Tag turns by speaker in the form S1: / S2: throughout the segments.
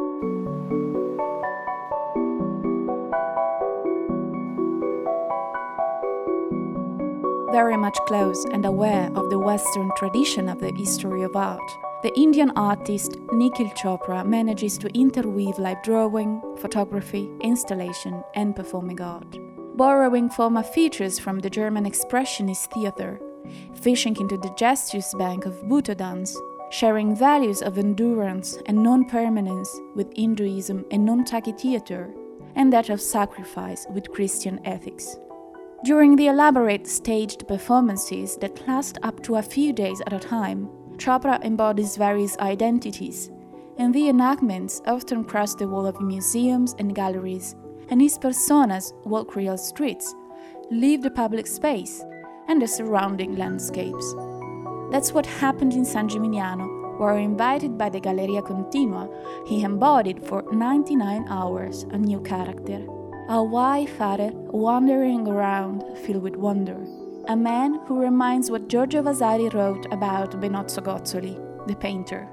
S1: Very much close and aware of the Western tradition of the history of art, the Indian artist Nikhil Chopra manages to interweave live drawing, photography, installation, and performing art. Borrowing former features from the German Expressionist theatre, fishing into the gestuous bank of Buddha dance, sharing values of endurance and non-permanence with Hinduism and non-Taki theatre, and that of sacrifice with Christian ethics. During the elaborate staged performances that last up to a few days at a time, Chopra embodies various identities, and the enactments often cross the wall of museums and galleries, and his personas walk real streets, leave the public space, and the surrounding landscapes. That's what happened in San Gimignano, where, invited by the Galleria Continua, he embodied for 99 hours a new character. A wayfarer wandering around filled with wonder. A man who reminds what Giorgio Vasari wrote about Benozzo Gozzoli, the painter.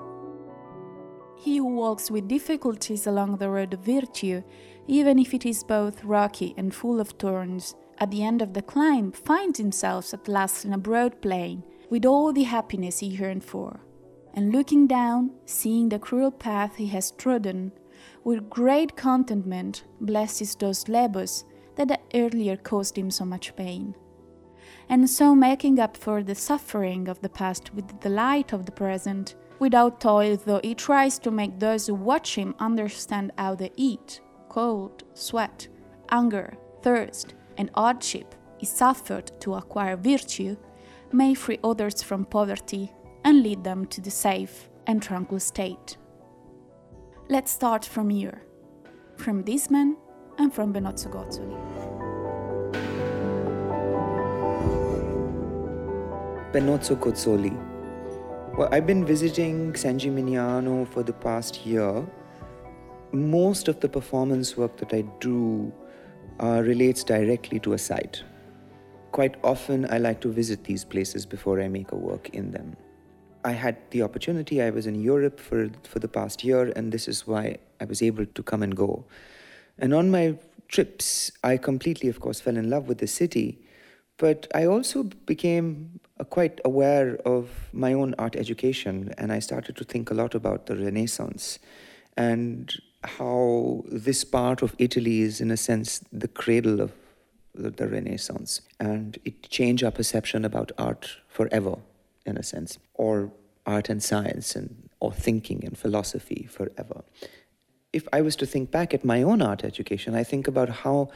S1: He who walks with difficulties along the road of virtue, even if it is both rocky and full of thorns, at the end of the climb finds himself at last in a broad plain, with all the happiness he yearned for. And looking down, seeing the cruel path he has trodden, with great contentment blesses those labors that had earlier caused him so much pain. And so making up for the suffering of the past with the delight of the present, without toil though he tries to make those who watch him understand how the heat, cold, sweat, hunger, thirst, and hardship he suffered to acquire virtue, may free others from poverty and lead them to the safe and tranquil state. Let's start from here, from this man and from Benozzo Gozzoli.
S2: Benozzo Gozzoli. Well, I've been visiting San Gimignano for the past year. Most of the performance work that I do relates directly to a site. Quite often, I like to visit these places before I make a work in them. I had the opportunity. I was in Europe for the past year, and this is why I was able to come and go. And on my trips, I completely, of course, fell in love with the city, but I also became quite aware of my own art education, and I started to think a lot about the Renaissance and how this part of Italy is, in a sense, the cradle of the Renaissance, and it changed our perception about art forever, in a sense, or art and science, or thinking and philosophy forever. If I was to think back at my own art education, I think about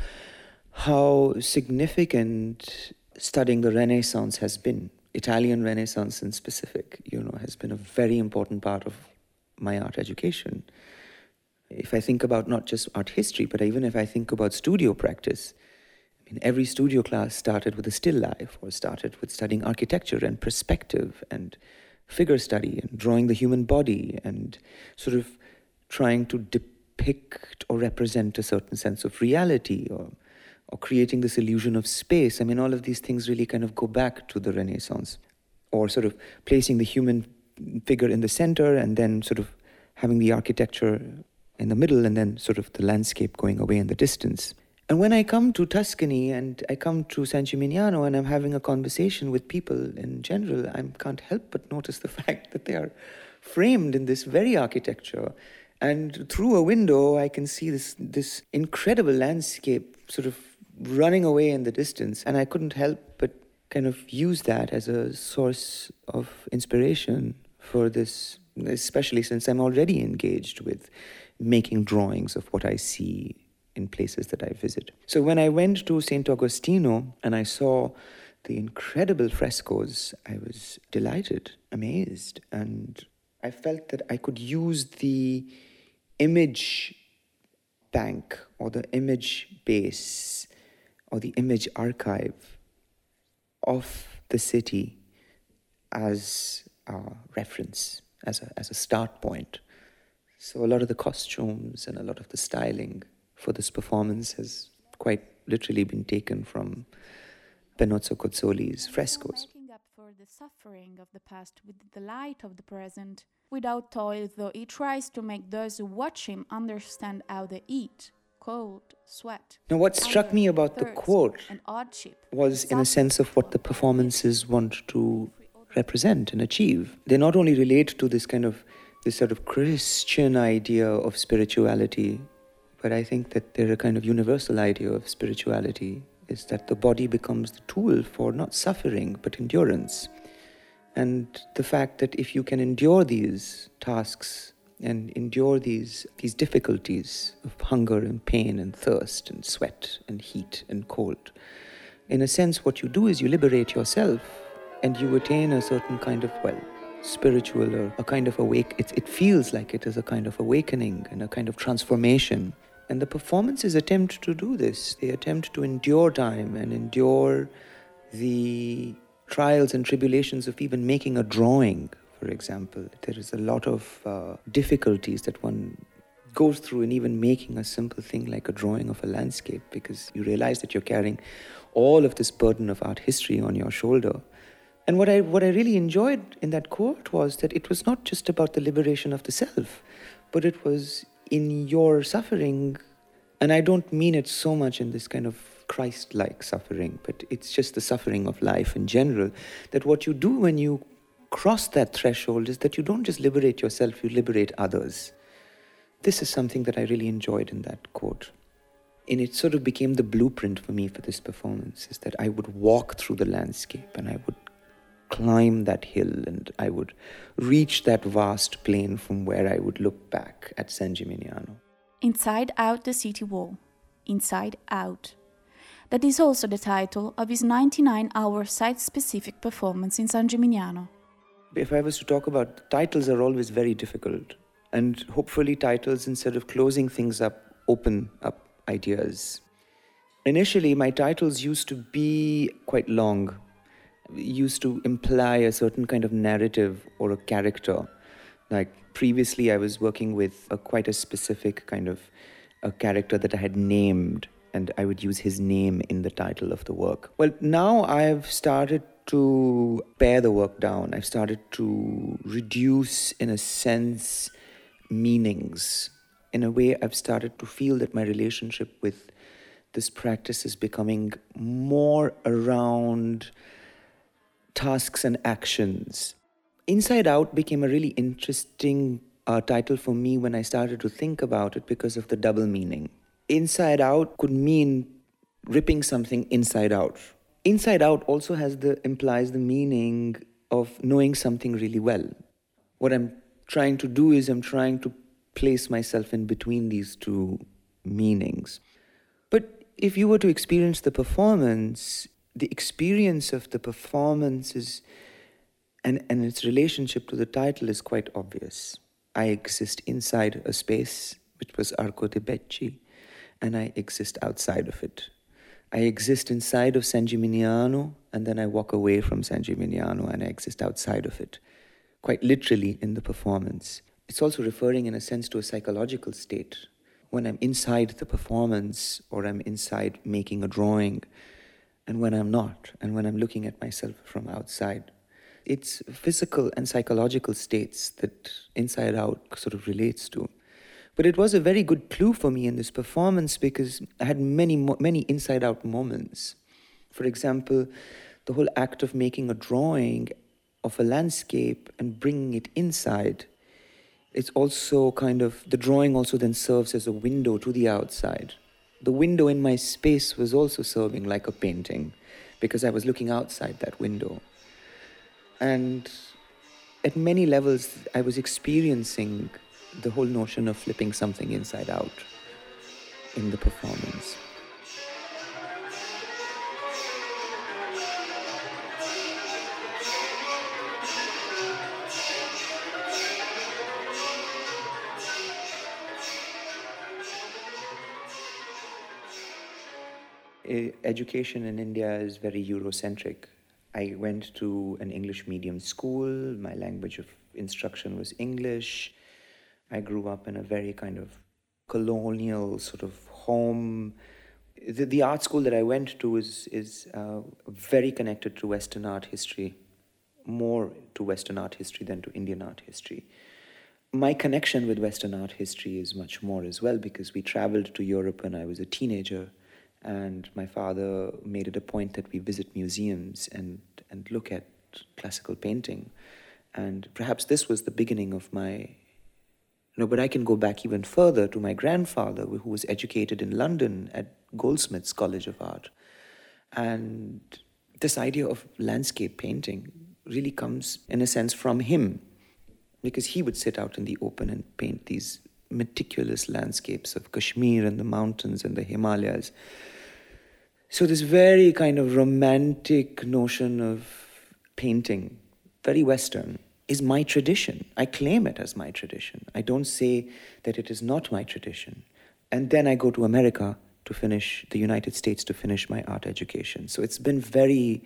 S2: how significant studying the Renaissance has been. Italian Renaissance in specific, has been a very important part of my art education. If I think about not just art history, but even if I think about studio practice, every studio class started with a still life, or started with studying architecture and perspective and figure study and drawing the human body and sort of trying to depict or represent a certain sense of reality, or creating this illusion of space. All of these things really kind of go back to the Renaissance, or sort of placing the human figure in the center and then sort of having the architecture in the middle and then sort of the landscape going away in the distance. And when I come to Tuscany and I come to San Gimignano and I'm having a conversation with people in general, I can't help but notice the fact that they are framed in this very architecture. And through a window, I can see this incredible landscape sort of running away in the distance. And I couldn't help but kind of use that as a source of inspiration for this, especially since I'm already engaged with making drawings of what I see in places that I visit. So when I went to St. Agostino and I saw the incredible frescoes, I was delighted, amazed, and I felt that I could use the image bank or the image base or the image archive of the city as a reference, as a start point. So a lot of the costumes and a lot of the styling for this performance has quite literally been taken from Benozzo Gozzoli's frescoes.
S1: Making up for the suffering of the past with the delight of the present, without toil, though he tries to make those who watch him understand how they eat, cold, sweat.
S2: Now, what struck
S1: hunger,
S2: me about the
S1: thirst,
S2: quote
S1: and hardship
S2: was in a sense of what the performances want to represent and achieve. They not only relate to this sort of Christian idea of spirituality, but I think that they're a kind of universal idea of spirituality, is that the body becomes the tool for not suffering, but endurance. And the fact that if you can endure these tasks and endure these difficulties of hunger and pain and thirst and sweat and heat and cold, in a sense what you do is you liberate yourself and you attain a certain kind of, spiritual or a kind of it feels like it is a kind of awakening and a kind of transformation. And the performances attempt to do this. They attempt to endure time and endure the trials and tribulations of even making a drawing, for example. There is a lot of difficulties that one goes through in even making a simple thing like a drawing of a landscape, because you realize that you're carrying all of this burden of art history on your shoulder. And what I really enjoyed in that quote was that it was not just about the liberation of the self, but it was in your suffering, and I don't mean it so much in this kind of Christ-like suffering, but it's just the suffering of life in general, that what you do when you cross that threshold is that you don't just liberate yourself, you liberate others. This is something that I really enjoyed in that quote. And it sort of became the blueprint for me for this performance, is that I would walk through the landscape and I would climb that hill and I would reach that vast plain from where I would look back at San Gimignano.
S1: Inside Out the City Wall. Inside Out. That is also the title of his 99-hour site-specific performance in San Gimignano.
S2: If I was to talk about, titles are always very difficult. And hopefully titles, instead of closing things up, open up ideas. Initially, my titles used to be quite long, used to imply a certain kind of narrative or a character. Like previously, I was working with quite a specific kind of a character that I had named, and I would use his name in the title of the work. Well, now I've started to pare the work down. I've started to reduce, in a sense, meanings. In a way, I've started to feel that my relationship with this practice is becoming more around tasks and actions. Inside Out became a really interesting title for me when I started to think about it because of the double meaning. Inside Out could mean ripping something inside out. Inside Out also implies the meaning of knowing something really well. What I'm trying to do is I'm trying to place myself in between these two meanings. But if you were to experience the performance, the experience of the performance is, and its relationship to the title is quite obvious. I exist inside a space, which was Arco de' Becci, and I exist outside of it. I exist inside of San Gimignano, and then I walk away from San Gimignano and I exist outside of it, quite literally in the performance. It's also referring in a sense to a psychological state. When I'm inside the performance or I'm inside making a drawing, and when I'm not, and when I'm looking at myself from outside. It's physical and psychological states that Inside Out sort of relates to. But it was a very good clue for me in this performance because I had many Inside Out moments. For example, the whole act of making a drawing of a landscape and bringing it inside, it's also the drawing also then serves as a window to the outside. The window in my space was also serving like a painting because I was looking outside that window. And at many levels, I was experiencing the whole notion of flipping something inside out in the performance. Education in India is very Eurocentric. I went to an English medium school. My language of instruction was English. I grew up in a very kind of colonial sort of home. The art school that I went to is very connected to Western art history, more to Western art history than to Indian art history. My connection with Western art history is much more as well, because we traveled to Europe when I was a teenager, and my father made it a point that we visit museums and look at classical painting. And perhaps this was the beginning of my... but I can go back even further to my grandfather, who was educated in London at Goldsmiths College of Art. And this idea of landscape painting really comes, in a sense, from him, because he would sit out in the open and paint these meticulous landscapes of Kashmir and the mountains and the Himalayas. So this very kind of romantic notion of painting, very Western, is my tradition. I claim it as my tradition. I don't say that it is not my tradition. And then I go to America to finish, the United States to finish my art education. So it's been very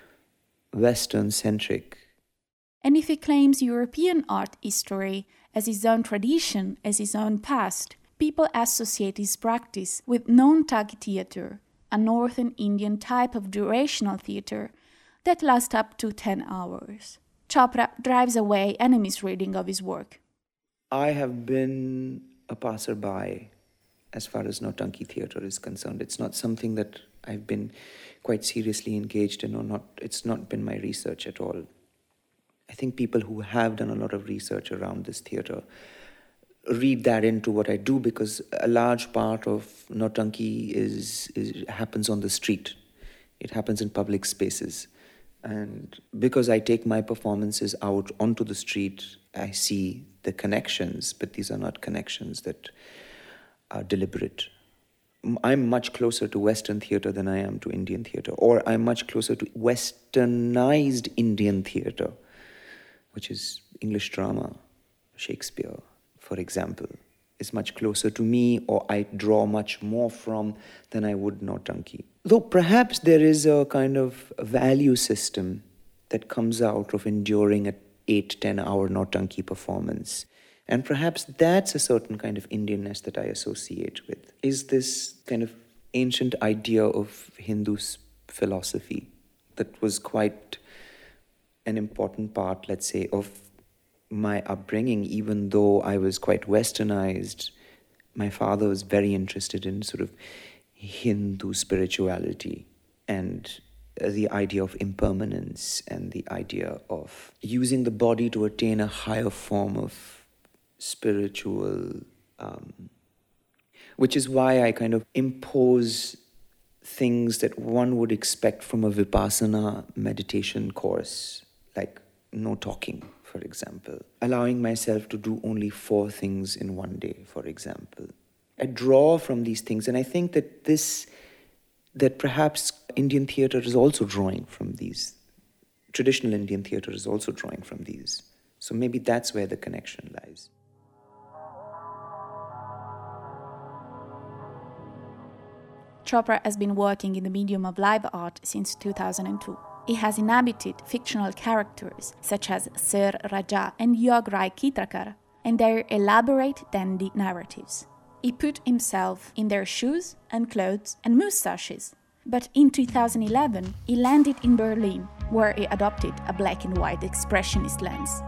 S2: Western-centric.
S1: And if he claims European art history as his own tradition, as his own past, people associate his practice with non-Thuggi theatre, a northern Indian type of durational theatre that lasts up to 10 hours. Chopra drives away any misreading of his work.
S2: I have been a passerby as far as Nautanki theatre is concerned. It's not something that I've been quite seriously engaged in, or not. It's not been my research at all. I think people who have done a lot of research around this theatre read that into what I do, because a large part of Nautanki happens on the street. It happens in public spaces. And because I take my performances out onto the street, I see the connections, but these are not connections that are deliberate. I'm much closer to Western theatre than I am to Indian theatre, or I'm much closer to Westernized Indian theatre, which is English drama. Shakespeare, for example, is much closer to me, or I draw much more from than I would Nautanki. Though perhaps there is a kind of value system that comes out of enduring an 8-10 hour Nautanki performance. And perhaps that's a certain kind of Indianness that I associate with, is this kind of ancient idea of Hindu philosophy that was quite an important part, let's say, of my upbringing. Even though I was quite Westernized, my father was very interested in sort of Hindu spirituality and the idea of impermanence and the idea of using the body to attain a higher form of spiritual, which is why I kind of impose things that one would expect from a Vipassana meditation course, like no talking, for example. Allowing myself to do only 4 things in one day, for example. I draw from these things, and I think that perhaps Indian theatre is also drawing from these. Traditional Indian theatre is also drawing from these. So maybe that's where the connection lies.
S1: Chopra has been working in the medium of live art since 2002. He has inhabited fictional characters such as Sir Raja and Yog Rai Kitrakar and their elaborate dandy narratives. He put himself in their shoes and clothes and moustaches. But in 2011, he landed in Berlin, where he adopted a black and white expressionist lens.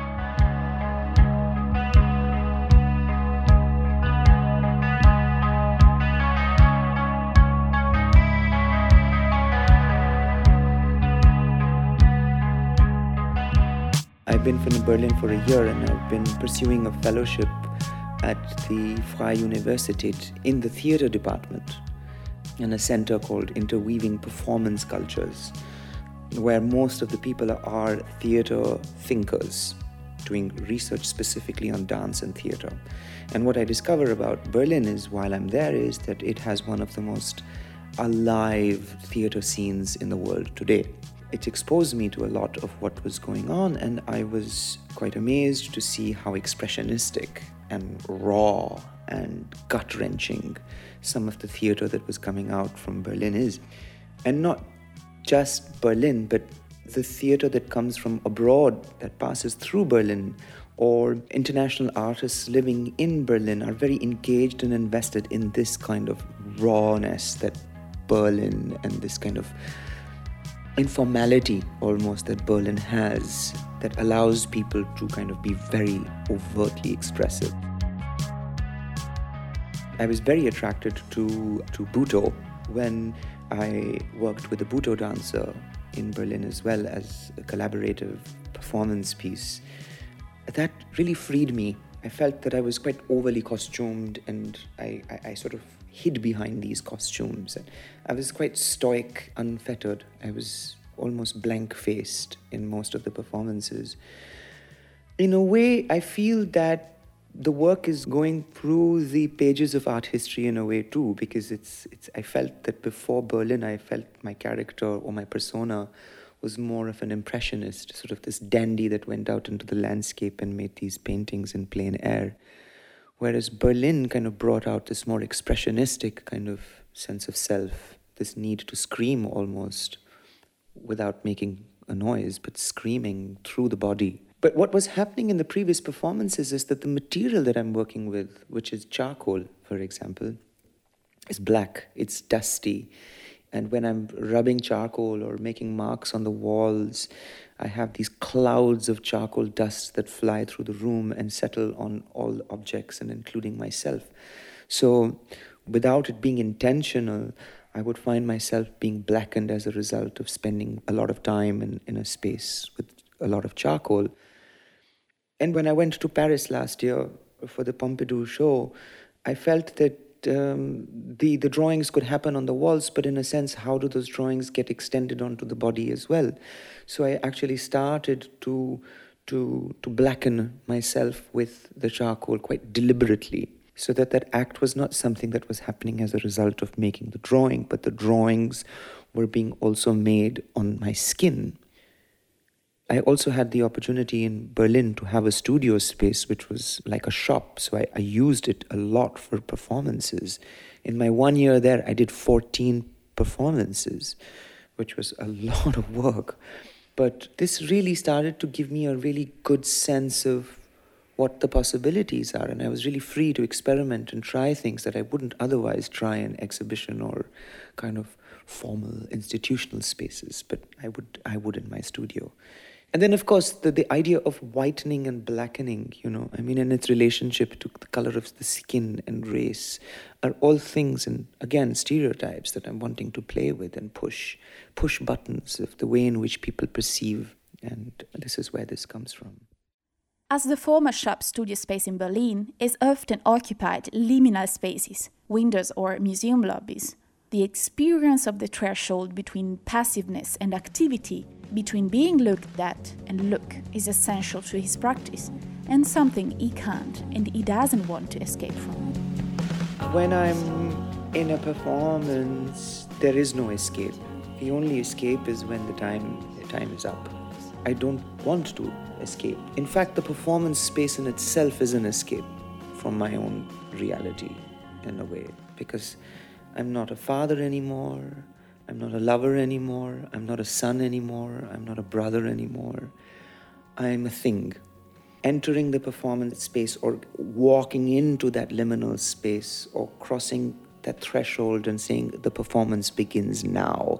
S2: I've been in Berlin for a year, and I've been pursuing a fellowship at the Freie Universität in the theatre department in a center called Interweaving Performance Cultures, where most of the people are theatre thinkers doing research specifically on dance and theatre. And what I discover about Berlin is, while I'm there, is that it has one of the most alive theatre scenes in the world today. It exposed me to a lot of what was going on, and I was quite amazed to see how expressionistic and raw and gut-wrenching some of the theatre that was coming out from Berlin is. And not just Berlin, but the theatre that comes from abroad, that passes through Berlin, or international artists living in Berlin are very engaged and invested in this kind of rawness that Berlin, and this kind of informality almost that Berlin has. that allows people to kind of be very overtly expressive. I was very attracted to Butoh when I worked with a Butoh dancer in Berlin as well as a collaborative performance piece. That really freed me. I felt that I was quite overly costumed and I sort of hid behind these costumes. I was quite stoic, unfettered. I was almost blank-faced in most of the performances. In a way, I feel that the work is going through the pages of art history in a way too, because I felt that before Berlin, I felt my character or my persona was more of an impressionist, sort of this dandy that went out into the landscape and made these paintings in plein air. Whereas Berlin kind of brought out this more expressionistic kind of sense of self, this need to scream almost without making a noise, but screaming through the body. But what was happening in the previous performances is that the material that I'm working with, which is charcoal, for example, is black, it's dusty. And when I'm rubbing charcoal or making marks on the walls, I have these clouds of charcoal dust that fly through the room and settle on all objects, and including myself. So without it being intentional, I would find myself being blackened as a result of spending a lot of time in a space with a lot of charcoal. And when I went to Paris last year for the Pompidou show, I felt that the drawings could happen on the walls, but in a sense, how do those drawings get extended onto the body as well? So I actually started to blacken myself with the charcoal quite deliberately, so that act was not something that was happening as a result of making the drawing, but the drawings were being also made on my skin. I also had the opportunity in Berlin to have a studio space which was like a shop, so I used it a lot for performances. In my 1 year there, I did 14 performances, which was a lot of work. But this really started to give me a really good sense of what the possibilities are, and I was really free to experiment and try things that I wouldn't otherwise try in exhibition or kind of formal institutional spaces, but I would in my studio. And then, of course, the idea of whitening and blackening, and its relationship to the color of the skin and race are all things, and again, stereotypes that I'm wanting to play with and push buttons of the way in which people perceive, and this is where this comes from.
S1: As the former shop studio space in Berlin is often occupied liminal spaces, windows or museum lobbies, the experience of the threshold between passiveness and activity, between being looked at and look, is essential to his practice, and something he can't and he doesn't want to escape from.
S2: When I'm in a performance, there is no escape. The only escape is when the time is up. I don't want to escape. In fact, the performance space in itself is an escape from my own reality, in a way, because I'm not a father anymore, I'm not a lover anymore, I'm not a son anymore, I'm not a brother anymore. I'm a thing. Entering the performance space or walking into that liminal space or crossing that threshold and saying the performance begins now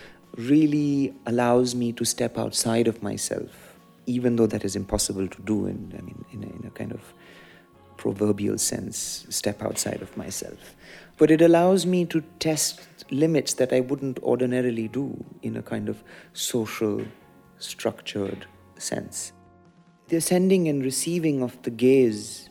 S2: really allows me to step outside of myself, even though that is impossible to do in a kind of proverbial sense, step outside of myself. But it allows me to test limits that I wouldn't ordinarily do in a kind of social, structured sense. The sending and receiving of the gaze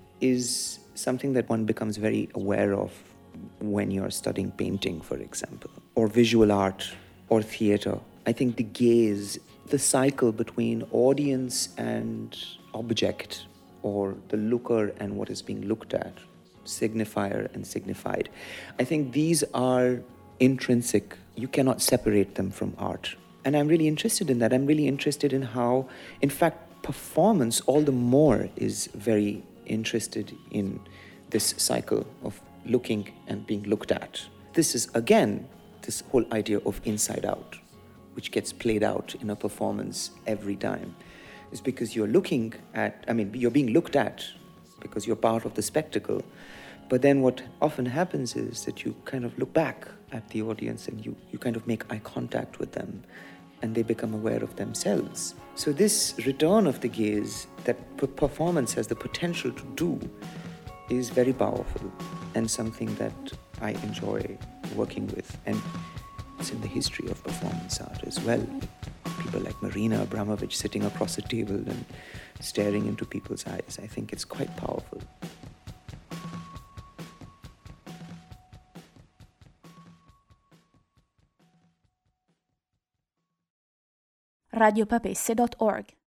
S2: is something that one becomes very aware of when you're studying painting, for example, or visual art or theater. I think the gaze, the cycle between audience and object, or the looker and what is being looked at, signifier and signified. I think these are intrinsic. You cannot separate them from art. And I'm really interested in that. I'm really interested in how, in fact, performance all the more is very interested in this cycle of looking and being looked at. This is, again, this whole idea of inside out, which gets played out in a performance every time. Is because you're looking at, you're being looked at because you're part of the spectacle. But then what often happens is that you kind of look back at the audience and you kind of make eye contact with them. and they become aware of themselves. So this return of the gaze that performance has the potential to do is very powerful and something that I enjoy working with. And it's in the history of performance art as well. People like Marina Abramović sitting across a table and staring into people's eyes. I think it's quite powerful.
S1: radiopapesse.org